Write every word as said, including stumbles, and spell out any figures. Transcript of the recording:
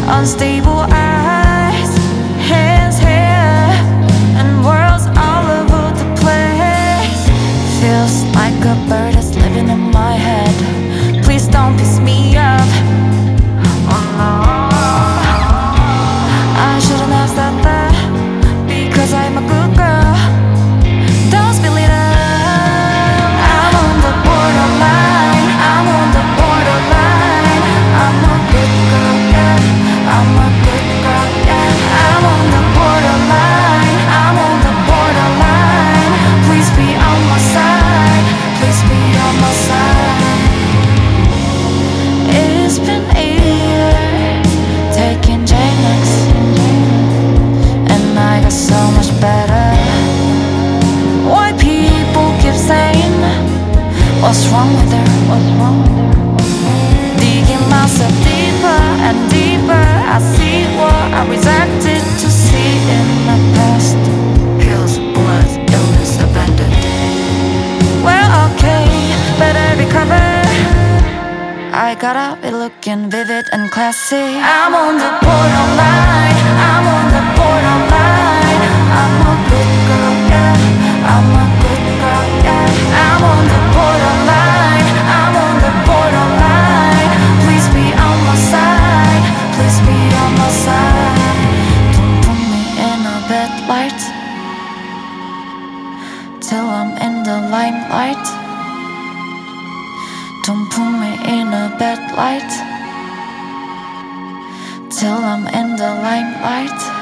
unstable eyes, hands here, and worlds all over the place. Feels like a bird is living in my head. Please don't piss me off. Oh no, I shouldn't have said that, because I'm a good girl. Don't spill it out. I'm on the borderline. I'm on the borderline. I'm a good girl, yeah. I'm a good girl, yeah. I'm on the borderline. I'm on the borderline. Please be on my side. Please be on my side. It's been years taking J-Nex, and I got so much better. Why people keep saying, what's wrong with her? What's wrong with her? Digging myself deeper and deeper, I see what I rejected to see in my past. Pills, blood, illness, abandoned. Well, okay, better recover. I gotta be looking vivid and classy. I'm on the borderline. I'm on the borderline. I'm a good girl, yeah. I'm a good girl, yeah. I'm on the borderline. I'm on the borderline. Please be on my side. Please be on my side. Don't put me in a bad light till I'm in the limelight. Don't put me in a bad light till I'm in the limelight.